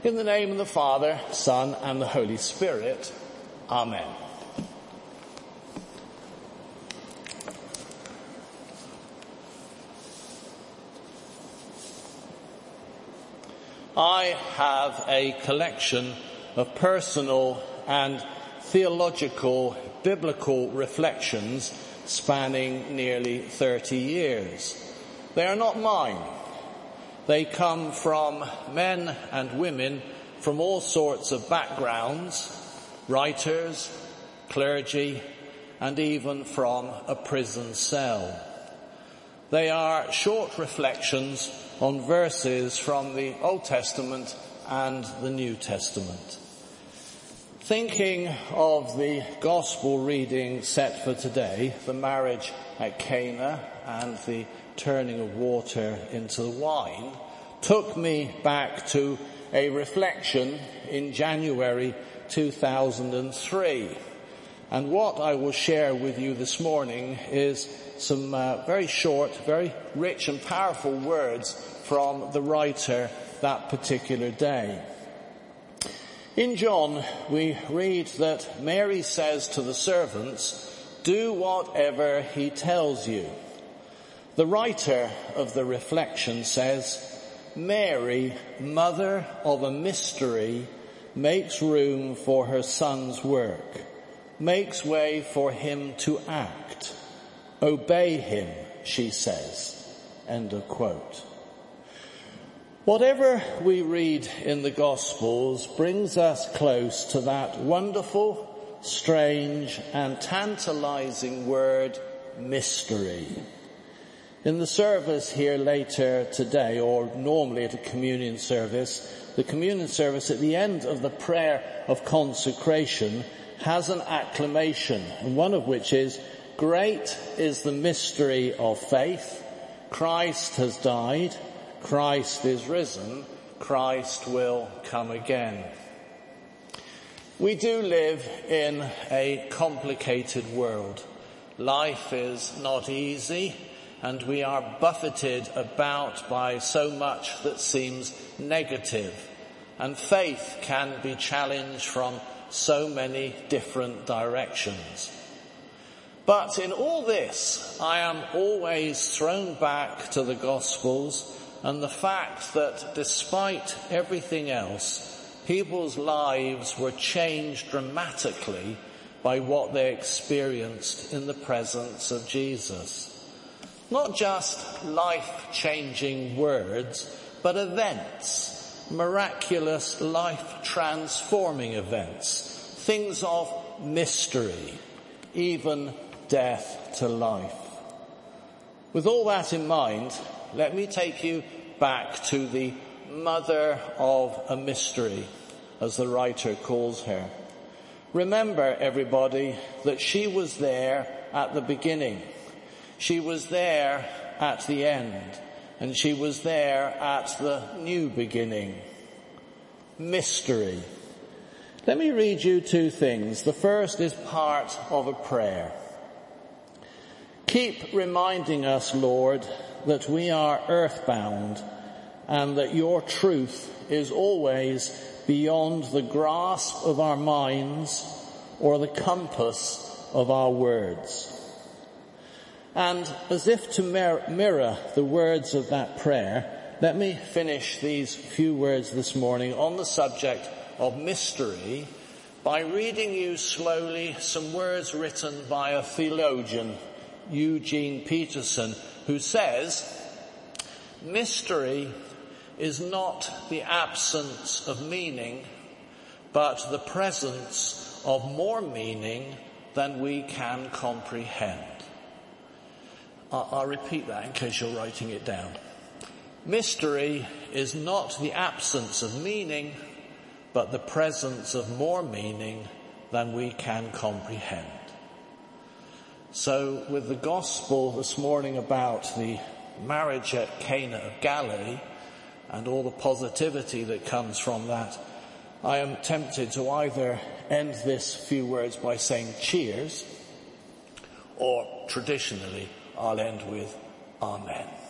In the name of the Father, Son, and the Holy Spirit. Amen. I have a collection of personal and theological biblical reflections spanning nearly 30 years. They are not mine. They come from men and women from all sorts of backgrounds, writers, clergy, and even from a prison cell. They are short reflections on verses from the Old Testament and the New Testament. Thinking of the gospel reading set for today, the marriage at Cana and the turning of water into wine, took me back to a reflection in January 2003. And what I will share with you this morning is some very short, very rich and powerful words from the writer that particular day. In John, we read that Mary says to the servants, "Do whatever he tells you." The writer of the reflection says, "Mary, mother of a mystery, makes room for her son's work, makes way for him to act. Obey him," she says. End of quote. Whatever we read in the Gospels brings us close to that wonderful, strange, and tantalizing word, mystery. In the service here later today, or normally at a communion service, the communion service at the end of the prayer of consecration has an acclamation, and one of which is, "Great is the mystery of faith. Christ has died. Christ is risen. Christ will come again." We do live in a complicated world. Life is not easy, and we are buffeted about by so much that seems negative, and faith can be challenged from so many different directions. But in all this, I am always thrown back to the Gospels and the fact that despite everything else, people's lives were changed dramatically by what they experienced in the presence of Jesus. Not just life-changing words, but events, miraculous life-transforming events, things of mystery, even death to life. With all that in mind, let me take you back to the mother of a mystery, as the writer calls her. Remember, everybody, that she was there at the beginning. She was there at the end, and she was there at the new beginning. Mystery. Let me read you two things. The first is part of a prayer. Keep reminding us, Lord, that we are earthbound and that your truth is always beyond the grasp of our minds or the compass of our words. And as if to mirror the words of that prayer, let me finish these few words this morning on the subject of mystery by reading you slowly some words written by a theologian, Eugene Peterson, who says, "Mystery is not the absence of meaning, but the presence of more meaning than we can comprehend." I'll repeat that in case you're writing it down. Mystery is not the absence of meaning, but the presence of more meaning than we can comprehend. So with the gospel this morning about the marriage at Cana of Galilee and all the positivity that comes from that, I am tempted to either end this few words by saying cheers, or traditionally I'll end with amen.